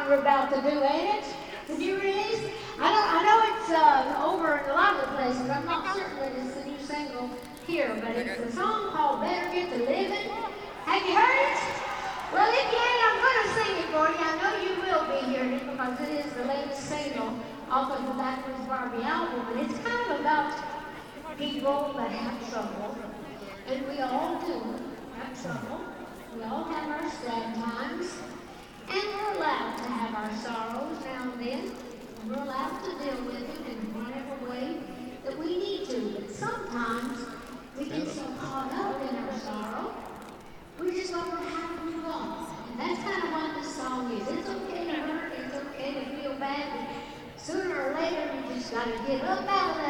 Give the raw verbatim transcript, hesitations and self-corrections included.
song we're about to do, ain't it? Did you release? I know, I know it's uh, over in a lot of the places. I'm not certain that it's the new single here, but it's a song called Better Get to Living. Have you heard it? Well, if you ain't, I'm going to sing it for you. I know you will be hearing it because it is the latest single off of the Backwards Barbie album. And it's kind of about people that have trouble. And we all do have trouble. We all have our sad times. And we're allowed to have our sorrows now and then. We're allowed to deal with it in whatever way that we need to. But sometimes we get so caught up in our sorrow, we just don't know how to move on. And that's kind of what this song is. It's okay to hurt, it's okay to feel bad, but sooner or later you just got to get up out of